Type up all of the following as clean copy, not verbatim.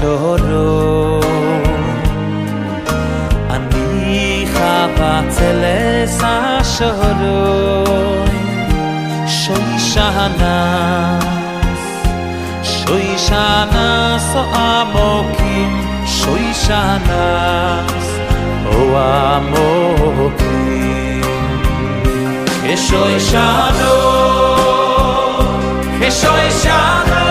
שורוי אני חבצלס השורוי שוי שנה או עמוקים שוי שנה או עמוקים כשוי שנה כשוי שנה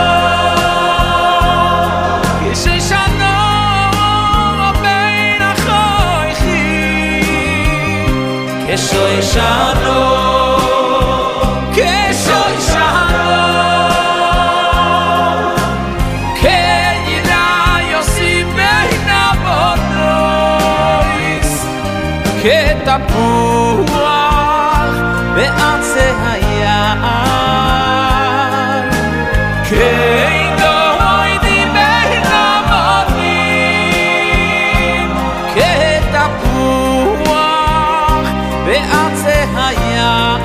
כשוי שנה בין החויכים כשוי שנה כשוי שנה כתפוח בעצי היער כגוידים בין המונים כתפוח בעצי היער